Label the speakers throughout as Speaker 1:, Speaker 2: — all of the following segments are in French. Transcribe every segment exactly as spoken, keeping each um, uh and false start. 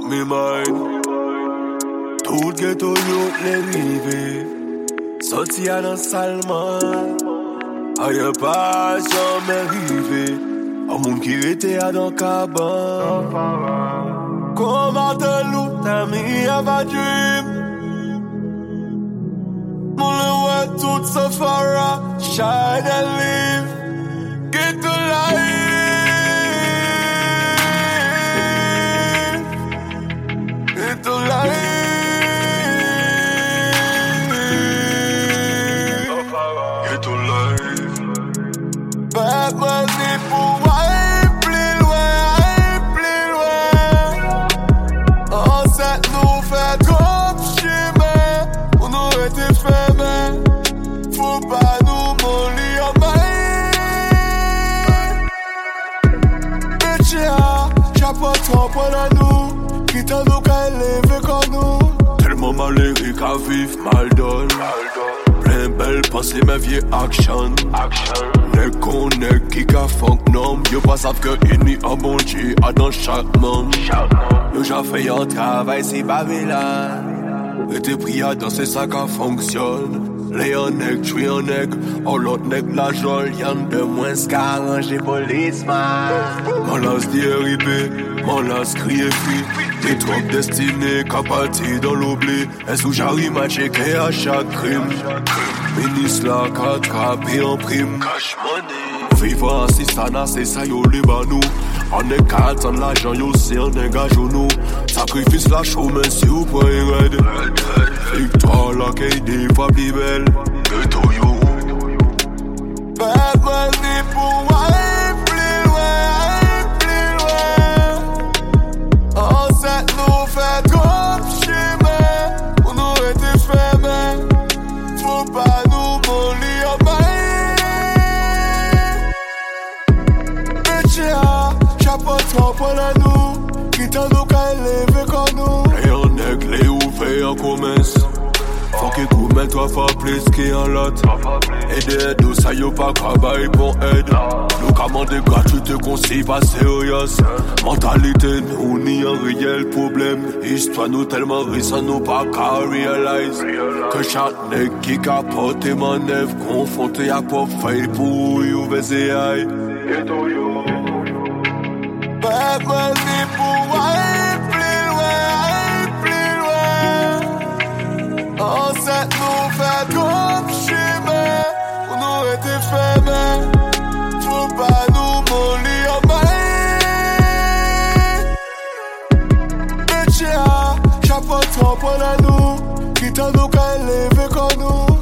Speaker 1: me mind. Tout ghetto yo les rivés. Sorti à dans Salman. Aïe pas jamais rivé. Un monde qui était à dans cabane. Comment de loup t'as mis à ma dream. Mon le ouais tout ce fara. Shine and live. Get to life. Get to life. Get to life. Bad money pour tellement malérique à vivre, mal donne. Plein belle pensée, mais vieux action. Ne connaît qui qu'a funk nom. Yo pas savent que il n'y a bon Dieu à dans chaque monde. Yo j'ai fait un travail, c'est Babylone. Et t'es pris à danser, ça qui fonctionne. Les un nègre, tu es un nègre. Oh l'autre nègre, la jolie, y'en de moins qu'arranger policeman. Mon las déribé, mon las crié fui. Des troupes destinées, capatis dans l'oubli. Est-ce que j'arrive à checker à chaque crime? Ministre la qu'attrapé en prime. Cash money. Vivant assistant, c'est ça yo les banou. On est quatre ans l'argent, yo c'est un dégage au nous. Sacrifice la show, mais si vous pouvez red. Victoire la qui des fois plus belle. Que tout yo. Bad money pour aller plus loin, plus loin. On s'est nous fait comme chemin. On nous était fermés. Faut pas nous mollir en main. Bitch, chapeau trop pour nous. Qui t'en nous qu'à élever comme nous. Et on est clé ouvert en commerce. Faut que vous mettez trois fois plus qu'un lot. Et des deux, ça y est pas travail pour aide. Nous commandons gratuité qu'on s'y pas sérieux. Mentalité, nous n'y a un réel problème. Histoire nous tellement riche, nous pas qu'à réaliser. Que chaque nègre qui capote et manœuvre, confronté à pauvre faille pour y ouvrir ses aïe. Bad money pour aller plus loin, plus loin. On s'est nous fait comme chemin. On nous était fermés. Faut pas nous mollir en main. Bitch, chapeau trop pour nous. Qui t'en nous qu'à élever comme nous.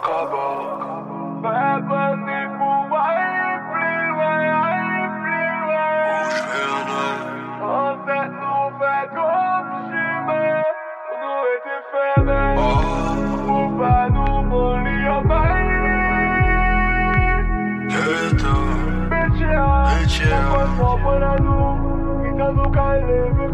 Speaker 1: Bad money pour aller plus loin, plus loin. On s'est nous fait comme chemin. On nous était fermés. Faut pas nous mollir en main. Bitch, chapeau trop pour nous. Qui t'en nous qu'à élever.